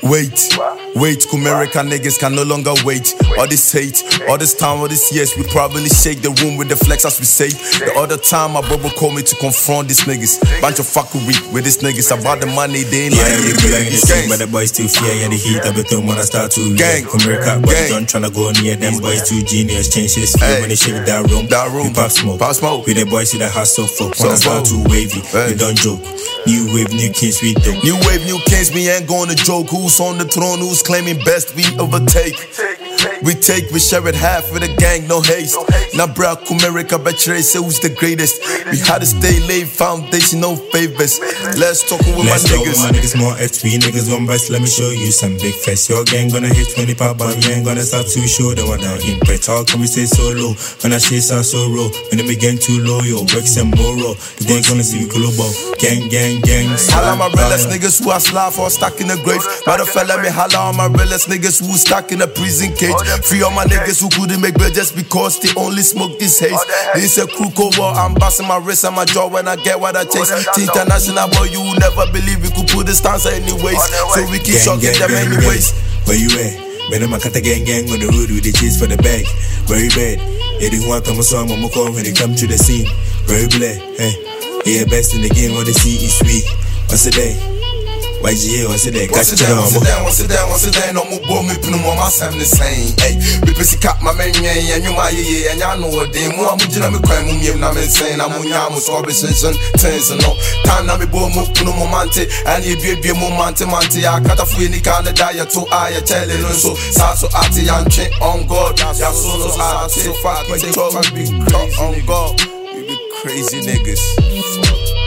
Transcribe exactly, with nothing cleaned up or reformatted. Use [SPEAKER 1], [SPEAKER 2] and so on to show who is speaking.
[SPEAKER 1] Wait, wait, American niggas can no longer wait. All this hate, all this time, all this years, we probably shake the room with the flex as we say. The other time, my brother called me to confront these niggas. Bunch of fuckery with these niggas about the money they ain't
[SPEAKER 2] yeah,
[SPEAKER 1] like
[SPEAKER 2] it. Yeah, we gang, but the boys still fear and the heat. Everything when I start to
[SPEAKER 1] gang,
[SPEAKER 2] America, but John tryna go near them boys too genius. Change his feel when they shake that room.
[SPEAKER 1] That room,
[SPEAKER 2] we pop smoke,
[SPEAKER 1] pop smoke.
[SPEAKER 2] With the boys see that hustle folk. When I start too wavy, we don't joke. New wave, new kings, we don't.
[SPEAKER 1] New wave, new kings, we ain't going to joke. Who's on the throne? Who's claiming best? We overtake. We take, we share it half with the gang, no haste. Now, bro, America, bet you they say who's the greatest. We had to stay laid, foundation, no favors. Let's talk with
[SPEAKER 2] Let's
[SPEAKER 1] my
[SPEAKER 2] talk
[SPEAKER 1] niggas.
[SPEAKER 2] with my niggas more H P niggas gon' best. Let me show you some big face. Your gang gonna hit twenty pop, but we ain't gonna stop to show the one that impact. How can we stay so low? When I chase our so low, when they begin too low, yo, Rex and Moro. They ain't gonna see we global. Gang, gang, gang.
[SPEAKER 1] Holla my realest niggas who are slav or stuck in the grave. Matter of fact, let me holla on my realest niggas who stuck in a prison cage. Free all my niggas who couldn't make bread just because they only smoke this haze. This a crew cold war, I'm busting my wrist and my jaw when I get what I chase. The international boy, you will never believe we could put the stanza anyways. So we keep shocking them anyways.
[SPEAKER 2] Where you at? Man, I'm a cat gang gang on the road with the chase for the bag. Very bad. They didn't want to so I'm gonna call when they come to the scene. Very black, hey. Yeah, best in the game, what they see is sweet. What's the day? Y G A, what's the day?
[SPEAKER 1] What's it down, what's it down, what's it down, what's it down? No more boy, me put them on my same the same. Hey, we pussy cap my man, yeah, and you my yeah, and y'all know what they more. I'm just me crime, me, I'm insane. I'm on Yamu, so I'm sensing, tense, no. Time now me boy, move to no momante, and you be a momante, mante. I cut off any kind of diet to I tell it, so, so, ati, and chain on God. Yeah, so, so, so, so, fuck, we take off, we be crazy, on God. We be crazy niggas.